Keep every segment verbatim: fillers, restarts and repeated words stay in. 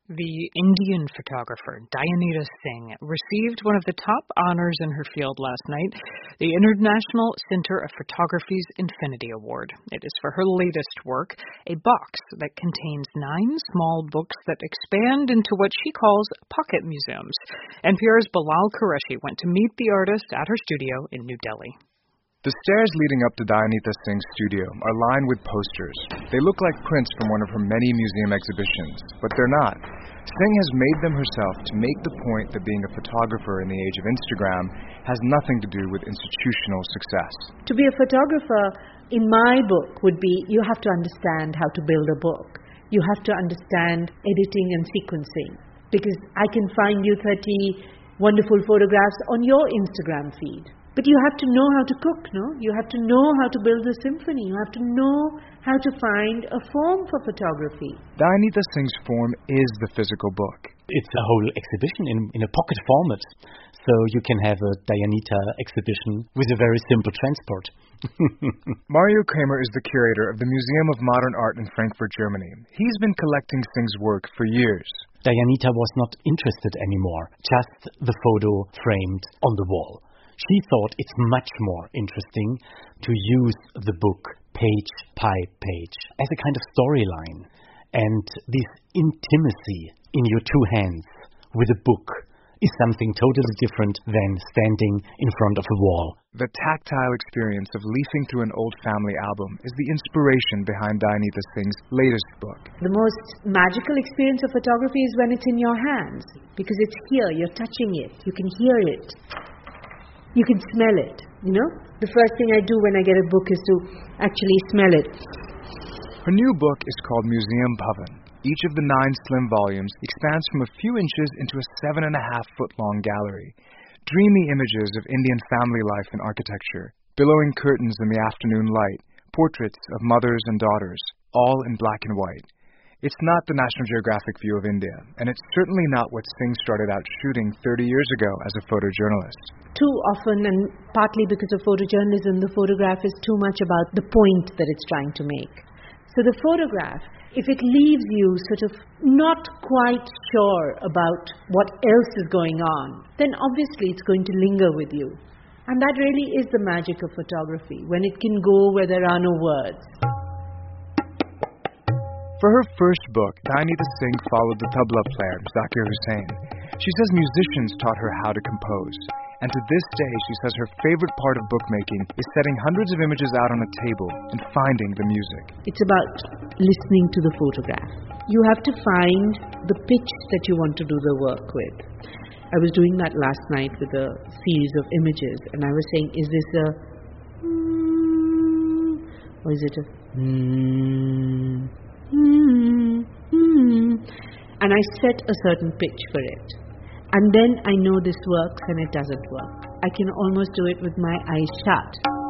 The Indian photographer Dayanita Singh received one of the top honors in her field last night, the International Center of Photography's Infinity Award. It is for her latest work, a box that contains nine small books that expand into what she calls pocket museums. N P R's Bilal Qureshi went to meet the artist at her studio in New Delhi. The stairs leading up to Dayanita Singh's studio are lined with posters. They look like prints from one of her many museum exhibitions, but they're not. Singh has made them herself to make the point that being a photographer in the age of Instagram has nothing to do with institutional success. To be a photographer, in my book, would be you have to understand how to build a book. You have to understand editing and sequencing, because I can find you thirty wonderful photographs on your Instagram feed. But you have to know how to cook, no? You have to know how to build a symphony. You have to know how to find a form for photography. Dayanita Singh's form is the physical book. It's a whole exhibition in, in a pocket format. So you can have a Dayanita exhibition with a very simple transport. Mario Kramer is the curator of the Museum of Modern Art in Frankfurt, Germany. He's been collecting Singh's work for years. Dayanita was not interested anymore, just the photo framed on the wall. She thought it's much more interesting to use the book page by page as a kind of storyline. And this intimacy in your two hands with a book is something totally different than standing in front of a wall. The tactile experience of leafing through an old family album is the inspiration behind Dayanita Singh's latest book. The most magical experience of photography is when it's in your hands, because it's here, you're touching it, you can hear it. You can smell it, you know. The first thing I do when I get a book is to actually smell it. Her new book is called Museum Bhavan. Each of the nine slim volumes expands from a few inches into a seven and a half foot long gallery. Dreamy images of Indian family life and architecture, billowing curtains in the afternoon light, portraits of mothers and daughters, all in black and white. It's not the National Geographic view of India, and it's certainly not what Singh started out shooting thirty years ago as a photojournalist. Too often, and partly because of photojournalism, the photograph is too much about the point that it's trying to make. So the photograph, if it leaves you sort of not quite sure about what else is going on, then obviously it's going to linger with you. And that really is the magic of photography, when it can go where there are no words. For her first book, Dayanita Singh followed the tabla player, Zakir Hussain. She says musicians taught her how to compose. And to this day, she says her favorite part of bookmaking is setting hundreds of images out on a table and finding the music. It's about listening to the photograph. You have to find the pitch that you want to do the work with. I was doing that last night with a series of images, and I was saying, is this a mm, or is it a mm, mm, mm, and I set a certain pitch for it. And then I know this works and it doesn't work. I can almost do it with my eyes shut.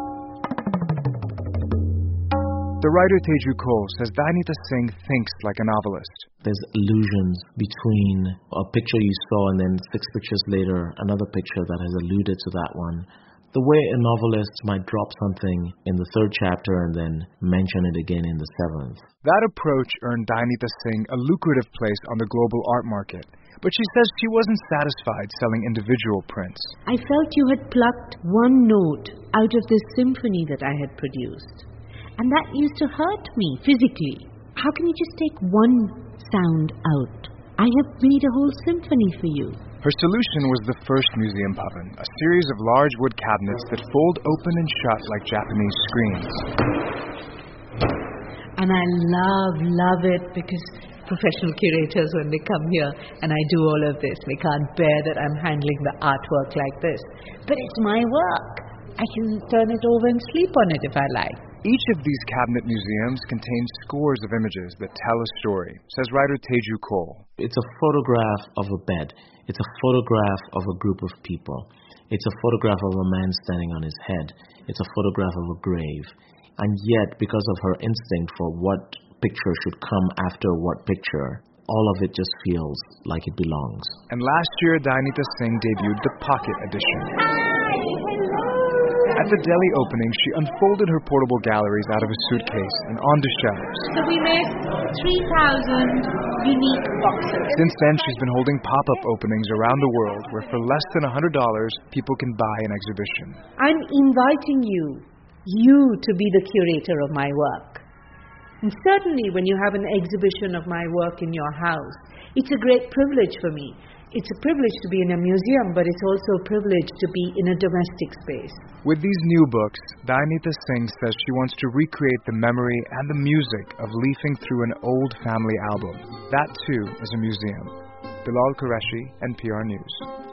The writer Teju Cole says Dayanita Singh thinks like a novelist. There's illusions between a picture you saw and then six pictures later, another picture that has alluded to that one. The way a novelist might drop something in the third chapter and then mention it again in the seventh. That approach earned Dayanita Singh a lucrative place on the global art market. But she says she wasn't satisfied selling individual prints. I felt you had plucked one note out of this symphony that I had produced. And that used to hurt me physically. How can you just take one sound out? I have made a whole symphony for you. Her solution was the first Museum Bhavan, a series of large wood cabinets that fold open and shut like Japanese screens. And I love, love it because professional curators, when they come here and I do all of this, they can't bear that I'm handling the artwork like this. But it's my work. I can turn it over and sleep on it if I like. Each of these cabinet museums contains scores of images that tell a story, says writer Teju Cole. It's a photograph of a bed. It's a photograph of a group of people. It's a photograph of a man standing on his head. It's a photograph of a grave. And yet, because of her instinct for what picture should come after what picture, all of it just feels like it belongs. And last year, Dayanita Singh debuted the Pocket Edition. Hi, hello. At the Delhi opening, she unfolded her portable galleries out of a suitcase and onto shelves. So we made three thousand unique boxes. Since then, she's been holding pop-up openings around the world where for less than one hundred dollars, people can buy an exhibition. I'm inviting you, you to be the curator of my work. And certainly when you have an exhibition of my work in your house, it's a great privilege for me. It's a privilege to be in a museum, but it's also a privilege to be in a domestic space. With these new books, Dayanita Singh says she wants to recreate the memory and the music of leafing through an old family album. That too is a museum. Bilal Qureshi, N P R News.